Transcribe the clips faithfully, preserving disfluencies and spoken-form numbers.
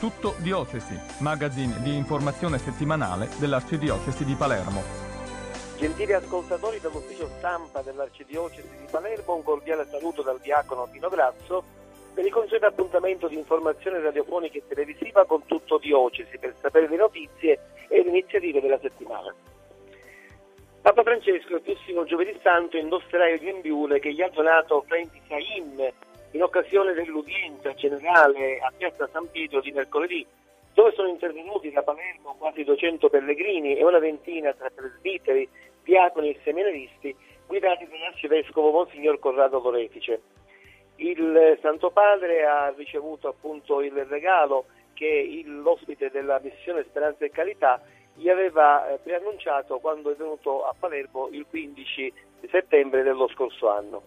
Tutto Diocesi, magazine di informazione settimanale dell'Arcidiocesi di Palermo. Gentili ascoltatori dell'ufficio stampa dell'Arcidiocesi di Palermo, un cordiale saluto dal diacono Pino Grazzo per il consueto appuntamento di informazione radiofonica e televisiva con Tutto Diocesi per sapere le notizie e le iniziative della settimana. Papa Francesco il prossimo giovedì santo indosserà il grembiule che gli ha donato Francis Haim in occasione dell'udienza generale a Piazza San Pietro di mercoledì, dove sono intervenuti da Palermo quasi duecento pellegrini e una ventina tra presbiteri, diaconi e seminaristi guidati dall'arcivescovo Monsignor Corrado Lorefice. Il Santo Padre ha ricevuto appunto il regalo che il, l'ospite della missione Speranza e Carità gli aveva eh, preannunciato quando è venuto a Palermo il quindici settembre dello scorso anno.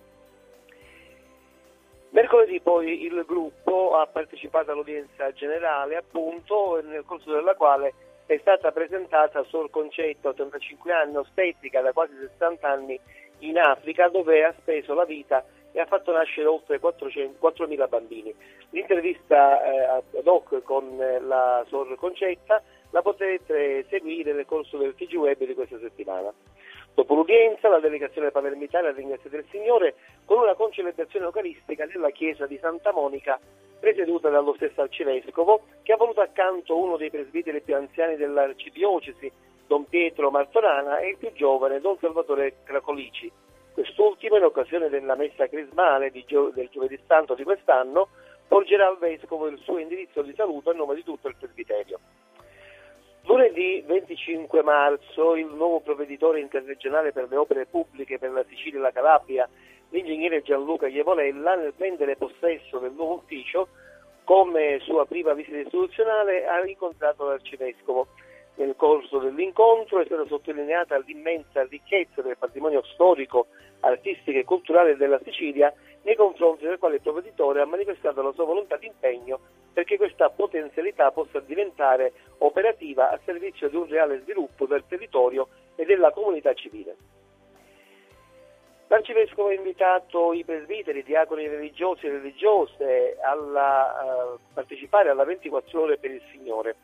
Mercoledì poi il gruppo ha partecipato all'udienza generale, appunto, nel corso della quale è stata presentata Sor Concetta, ottantacinque anni, ostetrica da quasi sessanta anni in Africa, dove ha speso la vita e ha fatto nascere oltre quattromila bambini. L'intervista eh, ad hoc con eh, la Sor Concetta la potete seguire nel corso del T G Web di questa settimana. Dopo l'udienza, la delegazione palermitana ha ringraziato il Signore con una concelebrazione eucaristica nella chiesa di Santa Monica, presieduta dallo stesso arcivescovo, che ha voluto accanto uno dei presbiteri più anziani dell'arcidiocesi, Don Pietro Martorana, e il più giovane, Don Salvatore Cracolici. Quest'ultimo, in occasione della messa crismale di gio- del giovedì santo di quest'anno, porgerà al vescovo il suo indirizzo di saluto a nome di tutto il presbiterio. Lunedì venticinque marzo il nuovo provveditore interregionale per le opere pubbliche per la Sicilia e la Calabria, l'ingegnere Gianluca Ievolella, nel prendere possesso del nuovo ufficio, come sua prima visita istituzionale, ha incontrato l'arcivescovo. Nel corso dell'incontro è stata sottolineata l'immensa ricchezza del patrimonio storico, artistico e culturale della Sicilia, nei confronti del quale il provveditore ha manifestato la sua volontà di impegno perché questa potenzialità possa diventare operativa a servizio di un reale sviluppo del territorio e della comunità civile. L'arcivescovo ha invitato i presbiteri, diaconi religiosi e religiose a partecipare alla ventiquattro ore per il Signore.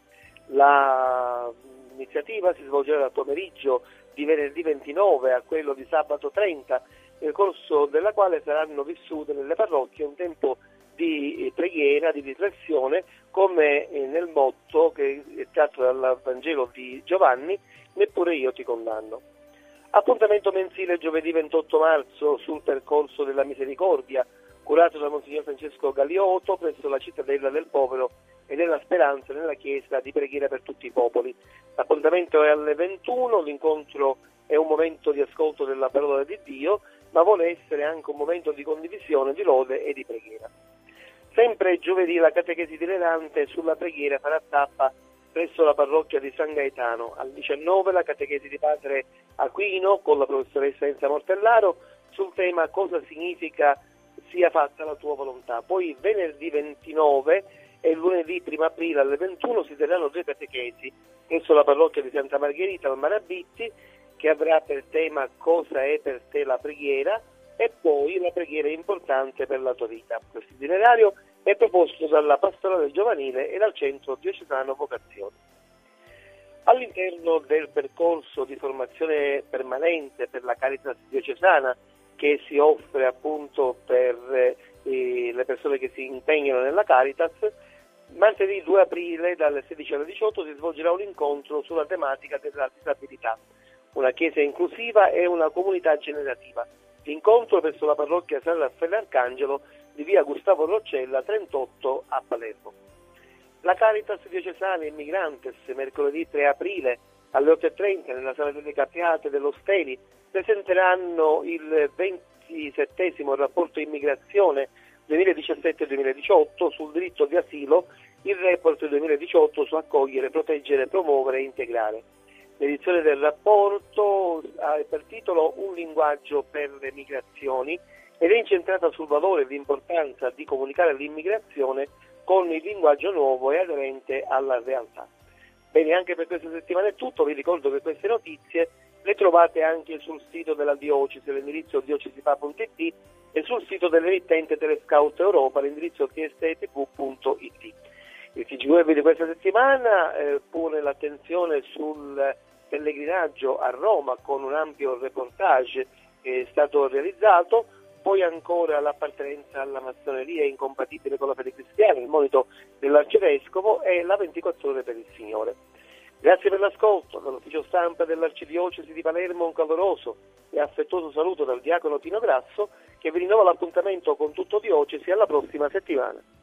L'iniziativa si svolgerà dal pomeriggio di venerdì ventinove a quello di sabato trenta, nel corso della quale saranno vissute nelle parrocchie un tempo di preghiera, di riflessione, come nel motto che è tratto dal Vangelo di Giovanni, neppure io ti condanno. Appuntamento mensile giovedì ventotto marzo sul percorso della misericordia, curato da Monsignor Francesco Galiotto presso la cittadella del Povero e nella Speranza nella chiesa di preghiera per tutti i popoli. L'appuntamento è alle ventuno, l'incontro è un momento di ascolto della parola di Dio, ma vuole essere anche un momento di condivisione, di lode e di preghiera. Sempre giovedì la catechesi itinerante sulla preghiera farà tappa presso la parrocchia di San Gaetano. Alle diciannove la catechesi di padre Aquino con la professoressa Enza Mortellaro sul tema cosa significa sia fatta la tua volontà. Poi venerdì ventinove e lunedì primo aprile alle ventuno si terranno due catechesi presso la parrocchia di Santa Margherita al Marabitti, che avrà per tema cosa è per te la preghiera, e poi la preghiera è importante per la tua vita. Questo itinerario è proposto dalla Pastorale Giovanile e dal Centro Diocesano Vocazioni. All'interno del percorso di formazione permanente per la Caritas diocesana che si offre appunto per eh, le persone che si impegnano nella Caritas, martedì due aprile dalle sedici alle diciotto si svolgerà un incontro sulla tematica della disabilità, una chiesa inclusiva e una comunità generativa. L'incontro presso la parrocchia San Raffaele Arcangelo di via Gustavo Roccella trentotto a Palermo. La Caritas diocesana e Migrantes mercoledì tre aprile alle otto e trenta nella sala delle Capriate dell'Osteli presenteranno il ventisettesimo rapporto immigrazione duemiladiciassette duemiladiciotto sul diritto di asilo, il report duemiladiciotto su accogliere, proteggere, promuovere e integrare. L'edizione del rapporto ha per titolo Un linguaggio per le migrazioni ed è incentrata sul valore e l'importanza di comunicare l'immigrazione con il linguaggio nuovo e aderente alla realtà. Bene, anche per questa settimana è tutto. Vi ricordo che queste notizie le trovate anche sul sito della diocesi, l'indirizzo diocesifa punto it, e sul sito dell'emittente Telescout Europa, l'indirizzo t s t v punto it. Il T G Web di questa settimana eh, pone l'attenzione sul pellegrinaggio a Roma con un ampio reportage che è stato realizzato, poi ancora l'appartenenza alla massoneria incompatibile con la fede cristiana, il monito dell'arcivescovo e la ventiquattro ore per il Signore. Grazie per l'ascolto, dall'ufficio stampa dell'Arcidiocesi di Palermo un caloroso e affettuoso saluto dal diacono Pino Grasso, che vi rinnova l'appuntamento con Tutto Diocesi alla prossima settimana.